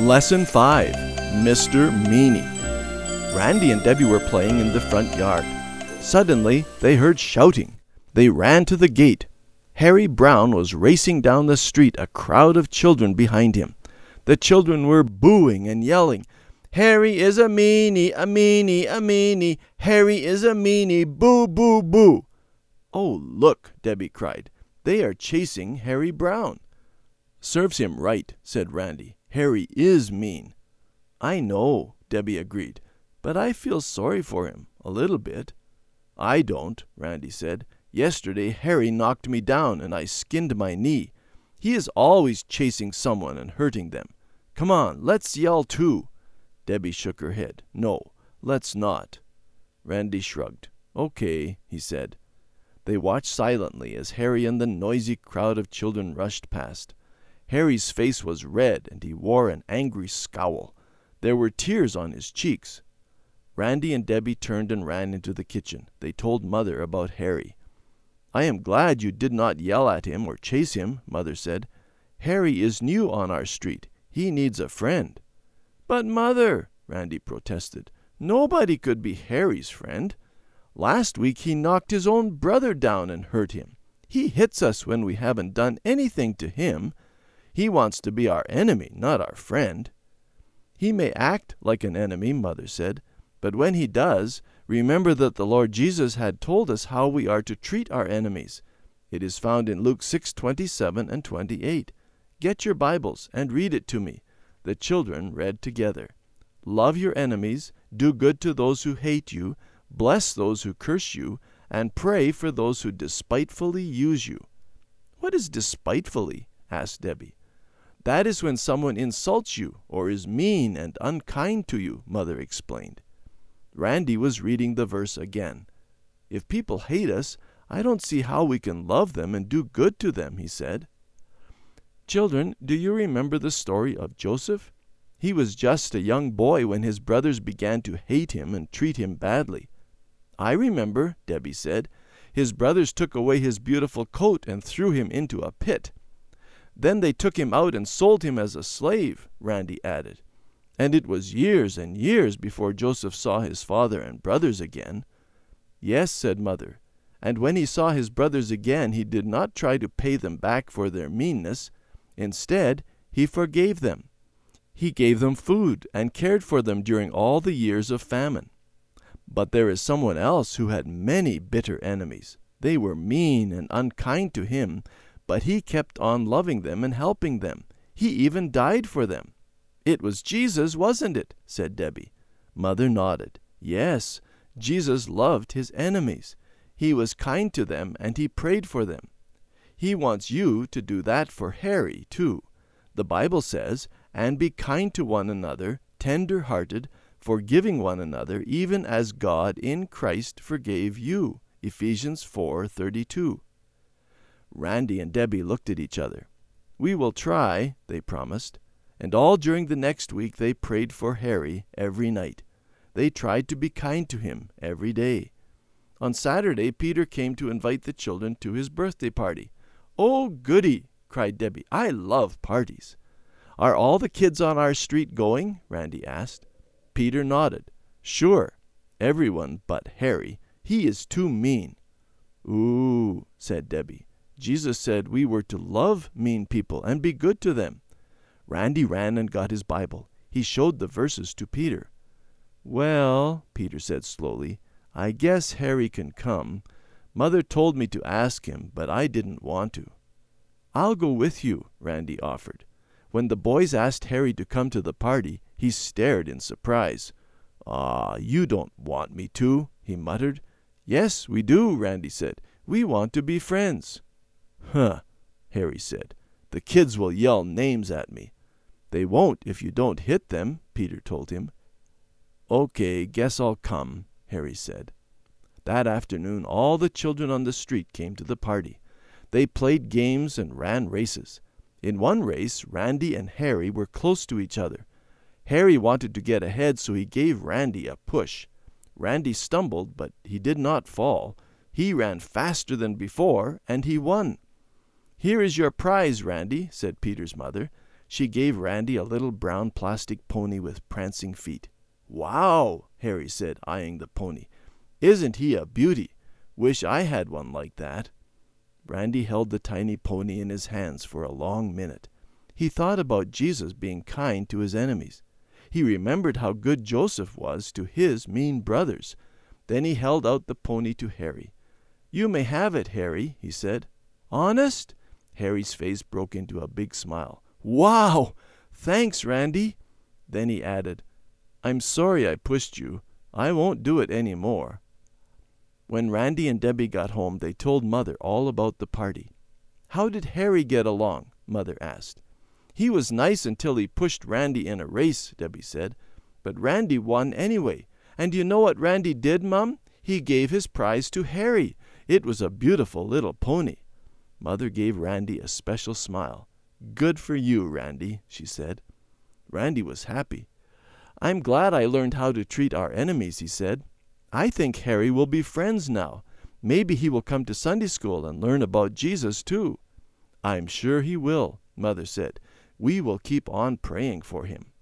Lesson 5, Mr. Meanie. Randy and Debbie were playing in the front yard. Suddenly, they heard shouting. They ran to the gate. Harry Brown was racing down the street, a crowd of children behind him. The children were booing and yelling, "Harry is a meanie, a meanie, a meanie. Harry is a meanie, boo, boo, boo." "Oh, look," Debbie cried. "They are chasing Harry Brown." "Serves him right," said Randy. "Harry is mean." "I know," Debbie agreed, "but I feel sorry for him, a little bit." "I don't," Randy said. "Yesterday Harry knocked me down and I skinned my knee. He is always chasing someone and hurting them. Come on, let's yell too." Debbie shook her head. "No, let's not." Randy shrugged. "Okay," he said. They watched silently as Harry and the noisy crowd of children rushed past. Harry's face was red and he wore an angry scowl. There were tears on his cheeks. Randy and Debbie turned and ran into the kitchen. They told Mother about Harry. "I am glad you did not yell at him or chase him," Mother said. "Harry is new on our street. He needs a friend." "But Mother," Randy protested, "nobody could be Harry's friend. Last week he knocked his own brother down and hurt him. He hits us when we haven't done anything to him. He wants to be our enemy, not our friend." "He may act like an enemy," Mother said, "but when he does, remember that the Lord Jesus had told us how we are to treat our enemies. It is found in Luke 6:27 and 28. Get your Bibles and read it to me." The children read together. "Love your enemies, do good to those who hate you, bless those who curse you, and pray for those who despitefully use you." "What is despitefully?" asked Debbie. "That is when someone insults you or is mean and unkind to you," Mother explained. Randy was reading the verse again. "If people hate us, I don't see how we can love them and do good to them," he said. "Children, do you remember the story of Joseph? He was just a young boy when his brothers began to hate him and treat him badly." "I remember," Debbie said. "His brothers took away his beautiful coat and threw him into a pit." "Then they took him out and sold him as a slave," Randy added. "And it was years and years before Joseph saw his father and brothers again." "Yes," said Mother. "And when he saw his brothers again, he did not try to pay them back for their meanness. Instead, he forgave them. He gave them food and cared for them during all the years of famine. But there is someone else who had many bitter enemies. They were mean and unkind to him, but he kept on loving them and helping them. He even died for them." "It was Jesus, wasn't it?" said Debbie. Mother nodded. "Yes, Jesus loved his enemies. He was kind to them and he prayed for them. He wants you to do that for Harry, too. The Bible says, 'And be kind to one another, tender-hearted, forgiving one another, even as God in Christ forgave you.' Ephesians 4:32. Randy and Debbie looked at each other. "We will try," they promised. And all during the next week they prayed for Harry every night. They tried to be kind to him every day. On Saturday, Peter came to invite the children to his birthday party. "Oh, goody!" cried Debbie. "I love parties." "Are all the kids on our street going?" Randy asked. Peter nodded. "Sure. Everyone but Harry. He is too mean." "Ooh," said Debbie. "Jesus said we were to love mean people and be good to them." Randy ran and got his Bible. He showed the verses to Peter. "Well," Peter said slowly, "I guess Harry can come. Mother told me to ask him, but I didn't want to." "I'll go with you," Randy offered. When the boys asked Harry to come to the party, he stared in surprise. "Aw, you don't want me to," he muttered. "Yes, we do," Randy said. "We want to be friends." "Huh," Harry said. "The kids will yell names at me." "They won't if you don't hit them," Peter told him. "Okay, guess I'll come," Harry said. That afternoon, all the children on the street came to the party. They played games and ran races. In one race, Randy and Harry were close to each other. Harry wanted to get ahead, so he gave Randy a push. Randy stumbled, but he did not fall. He ran faster than before, and he won. "Here is your prize, Randy," said Peter's mother. She gave Randy a little brown plastic pony with prancing feet. "Wow," Harry said, eyeing the pony. "Isn't he a beauty? Wish I had one like that." Randy held the tiny pony in his hands for a long minute. He thought about Jesus being kind to his enemies. He remembered how good Joseph was to his mean brothers. Then he held out the pony to Harry. "You may have it, Harry," he said. "Honest?" Harry's face broke into a big smile. "Wow! Thanks, Randy." Then he added, "I'm sorry I pushed you. I won't do it any more." When Randy and Debbie got home, they told Mother all about the party. "How did Harry get along?" Mother asked. "He was nice until he pushed Randy in a race," Debbie said. "But Randy won anyway. And you know what Randy did, Mum? He gave his prize to Harry. It was a beautiful little pony." Mother gave Randy a special smile. "Good for you, Randy," she said. Randy was happy. "I'm glad I learned how to treat our enemies," he said. "I think Harry will be friends now. Maybe he will come to Sunday school and learn about Jesus too." "I'm sure he will," Mother said. "We will keep on praying for him."